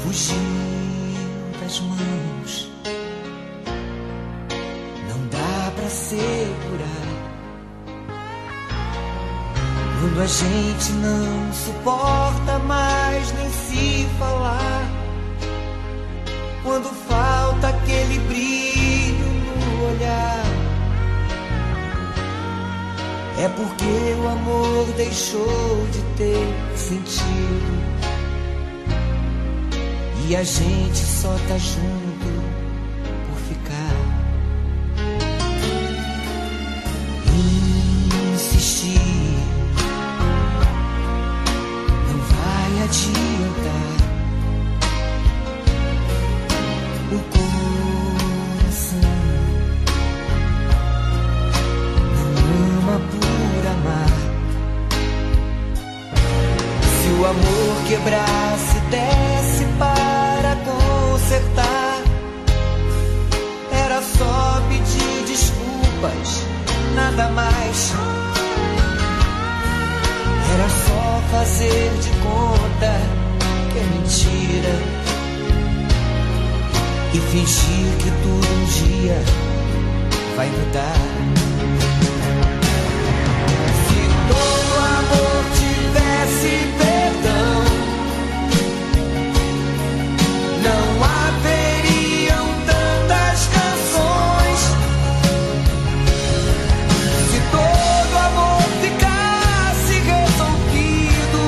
fugiu das mãos, não dá pra segurar. Quando a gente não suporta mais nem se falar, quando falta aquele brilho no olhar, é porque o amor deixou de ter sentido e a gente só tá junto por ficar. Insistir não vai adiantar. O coração não ama por amar. Se o amor quebrasse, desse para consertar, era só pedir desculpas, nada mais. Era só fazer de conta que é mentira e fingir que tudo um dia vai mudar. Se todo amor tivesse perdão, não haveriam tantas canções. Se todo amor ficasse resolvido,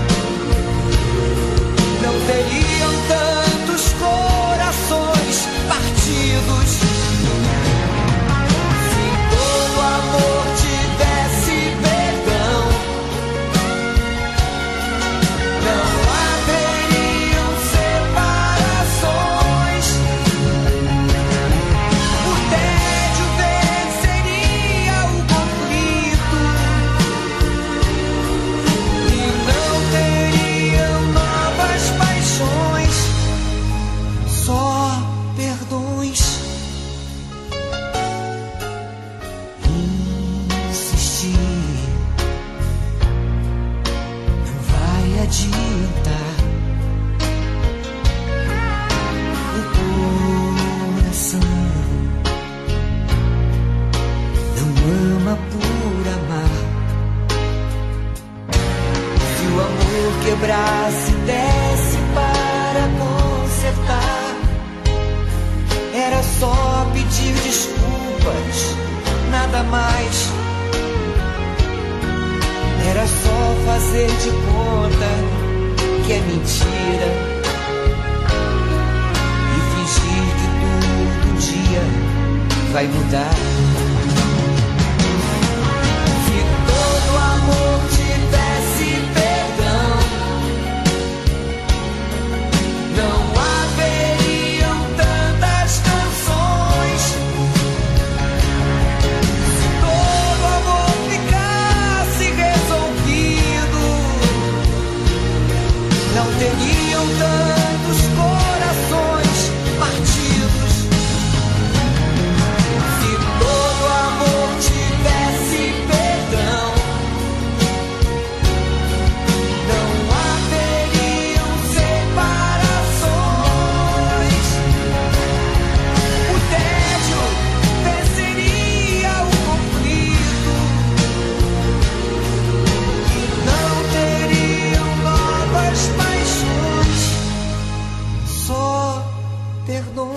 não teriam tantos corações partidos. Se todo amor tivesse perdão, não haveriam separações. O tédio venceria o conflito e não teriam novas paixões, só perdões. Insistir não vai adiantar. O coração não ama por amar. Se o amor quebrasse, desse para consertar, era só pedir desculpas, nada mais. Era só fazer de conta que é mentira e fingir que tudo um dia vai mudar. Se todo amor tivesse perdão, não haveriam tantas canções. Se todo amor ficasse resolvido, não teriam tantos corações partidos. Se todo amor tivesse perdão, não haveriam separações. O tédio venceria o conflito e não teriam novas paixões, só perdões.